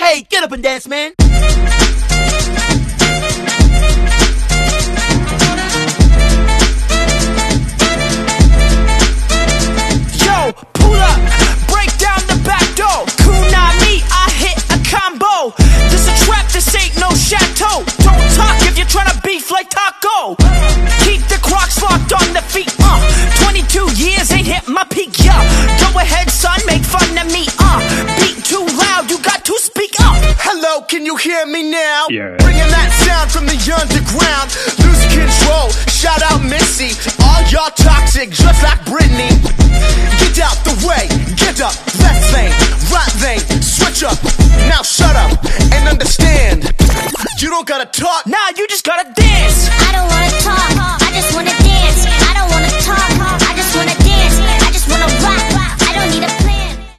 Hey, get up and dance, man. Yo, pull up, break down the back door. Kunami, I hit a combo. This a trap, this ain't no chateau. Don't talk if you're trying to beef like Taco. Keep the Crocs locked on the feet, 22 years ain't hit my peak, yeah. Go ahead, son, make fun of me, Beat too loud, you got to speak up. Hello, can you hear me now? Yeah. Bringing that sound from the underground. Lose control, shout out Missy. All y'all toxic, just like Britney. Get out the way, get up. Left lane, right lane, switch up. Now shut up and understand. You don't gotta talk, Nah, you just gotta dance.